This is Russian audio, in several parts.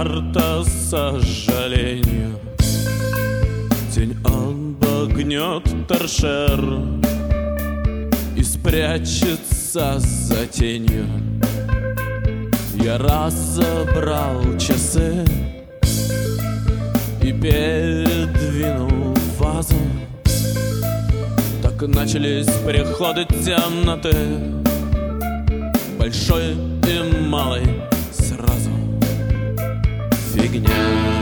карта сожалению. Тень обогнет торшер и спрячется за тенью. Я разобрал часы и передвинул вазу. Так начались переходы темноты, большой и малой сразу. Фигня.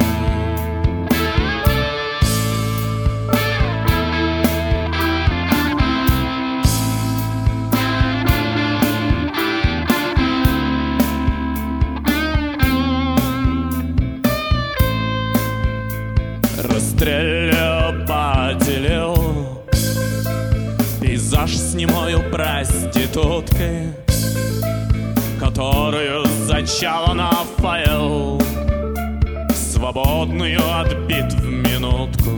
Расстрелил, поделил пейзаж с немою проституткой, которую зачала на файл, свободную от бит в минутку.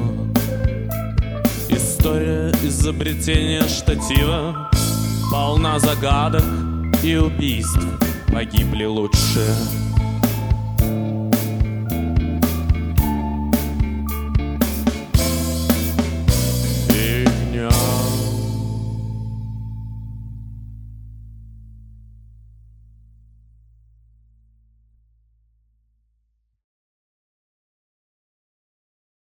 История изобретения штатива полна загадок и убийств. Погибли лучшие.